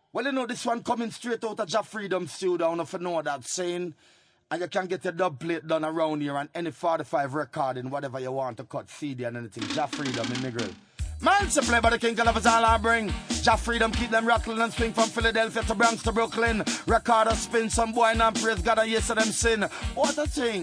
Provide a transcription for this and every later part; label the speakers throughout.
Speaker 1: Well, you know, this one coming straight out of Jah Freedom Studio. I don't know if you know that saying. And you can get a dub plate done around here and any 45 recording, whatever you want to cut, CD and anything. Jah Freedom in the grill. Man, to play by the king, all of us all I bring. Jah Freedom, keep them rattling and swing from Philadelphia to Bronx to Brooklyn. Recorder spin, some boy and praise God and yes to them sin. What a thing.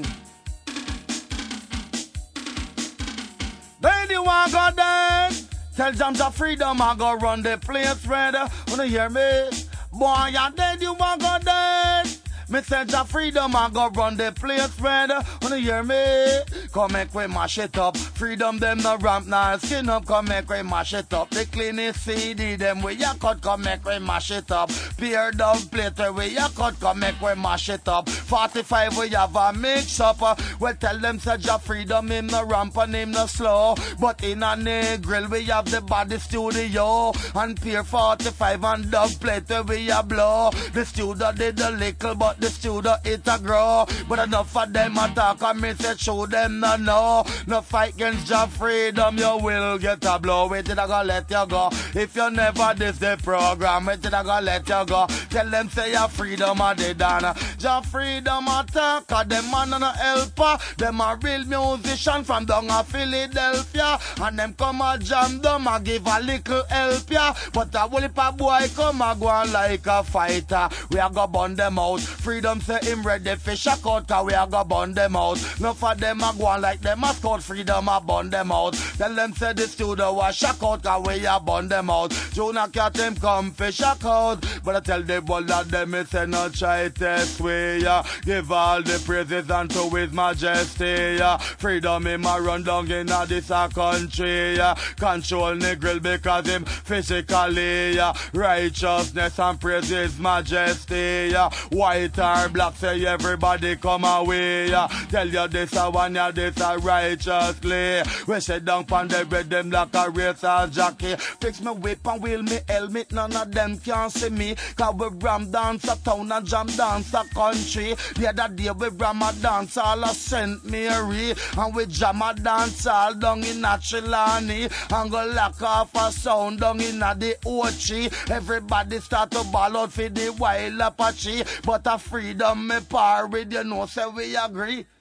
Speaker 1: Then you want go down. Tell them Jah Freedom, I go run the place, red. Wanna hear me? Boy, you dead, you want go down. Me say Jah Freedom, I go run the place, friend. Wanna hear me? Come make we mash it up. Freedom them no ramp nor skin up. Come make we mash it up. The cleanest CD them we ya cut. Come make we mash it up. Pure dove plate we ya cut. Come make we mash it up. 45 we have a mix up. Well tell them say Jah Freedom him no ramp and him no slow. But in a grill we have the body studio. And pure 45 and dove plate we ya blow. The studio did a little but the studio it a grow. But enough of them attack and me say show them no know. No fight against Jah Freedom, you will get a blow. Wait till I go let you go. If you never this the program, wait till I go let you go. Tell them say your freedom a dead and Jah Freedom attack, cause them man no helper. Them a real musician from down a Philadelphia. And them come a jam them a give a little help ya. But a whole heap of boy come a go on like a fighter. We a go burn them out. Freedom say him ready for shock out, cause we a go burn them out. Enough of them a go on like them a scout. Freedom a burn them out. Tell them say the studio a shock out, cause we a burn them out. Juna cat him come for shock out. But I tell the bull that them me say no try test way, yeah. Give all the praises unto his majesty, yeah. Freedom him a run down in a this a country, yeah. Control the grill because him physically, yeah. Righteousness and praise his majesty, yeah. White or black say everybody come away, yeah. Tell you this a one, yeah, this a righteously. We sit down pon the bed them like a racer jockey. Fix me whip and wheel me helmet, none of them can see me. Cause we ram dance a town and jam dance a country. The other day we ram a dance all a St. Mary. And we jam a dance all down in a Trelawney. And go lock off a sound down in a the Ochi. Everybody start to ball out for the wild Apache. But a freedom me par with, you know, say we agree.